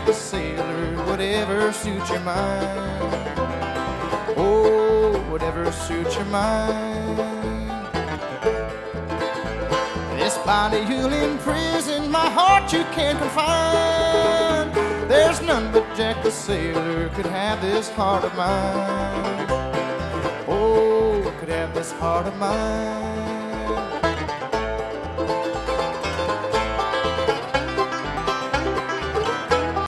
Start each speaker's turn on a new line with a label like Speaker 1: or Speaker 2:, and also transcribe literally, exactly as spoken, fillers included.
Speaker 1: the Sailor, whatever suits your mind. Oh, whatever suits your mind. This body you'll imprison, my heart you can't confine. There's none but Jack the Sailor could have this heart of mine. Oh, could have this heart of mine.